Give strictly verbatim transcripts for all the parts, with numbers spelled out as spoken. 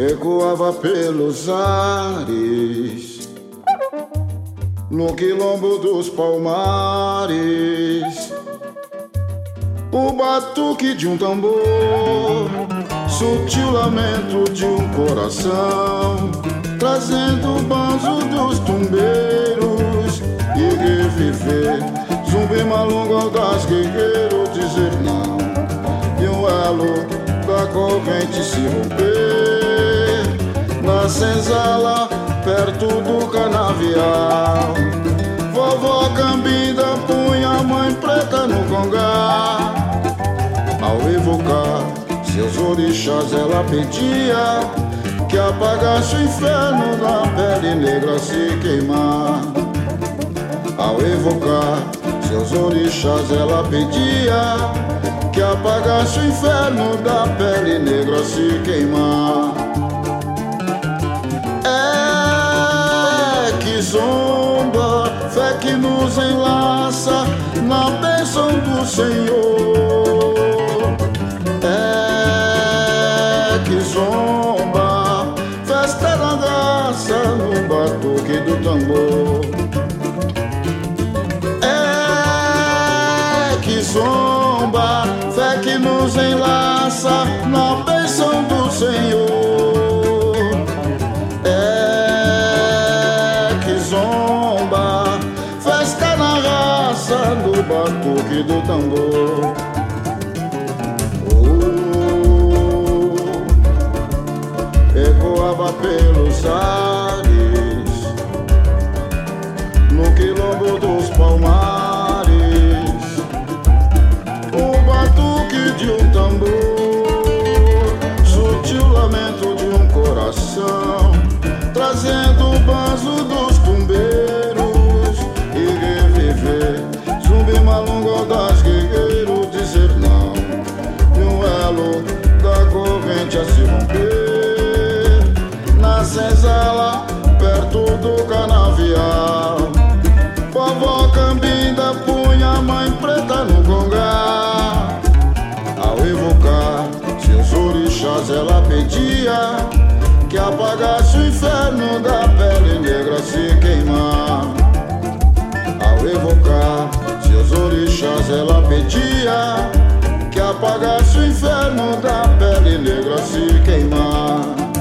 ecoava pelos ares, no quilombo dos palmares, o batuque de um tambor, sutil lamento de um coração, trazendo o banzo dos tumbeiros e reviver. Zumbi malungo das guerreiros, dizer não, e um elo da corrente se romper na senzala perto do canavial. Vovó Cambinda punha a mãe preta no congá. Ao evocar seus orixás ela pedia que apagasse o inferno da pele negra se queimar. Ao evocar seus orixás ela pedia que apagasse o inferno da pele negra se queimar. É que zomba, fé que nos enlaça na bênção do Senhor. É que zomba, festa da graça no batuque do tambor. É que zomba, fé que nos enlaça na bênção do Senhor. É que zomba, festa na raça do batuque do tambor. Oh, ecoava pelos ares, no quilombo dos palmares, o batuque de um tambor, sutil lamento de um coração, trazendo o banzo dos tumbeiros e reviver. Zumbi malungo das guerreiros, dizer não, e um elo da corrente a se romper na senzala perto do canavial. Vovó Cambinda punha a mãe preta no congá. Ao evocar seus orixás ela pedia que apagasse o inferno da pele negra se queimar. Ao evocar seus orixás ela pedia que apagasse o inferno da pele negra se queimar.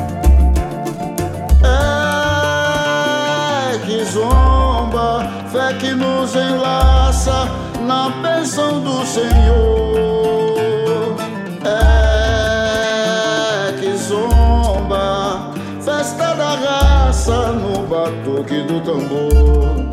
É que zomba, fé que nos enlaça na bênção do Senhor. É que zomba, festa da raça no batuque do tambor.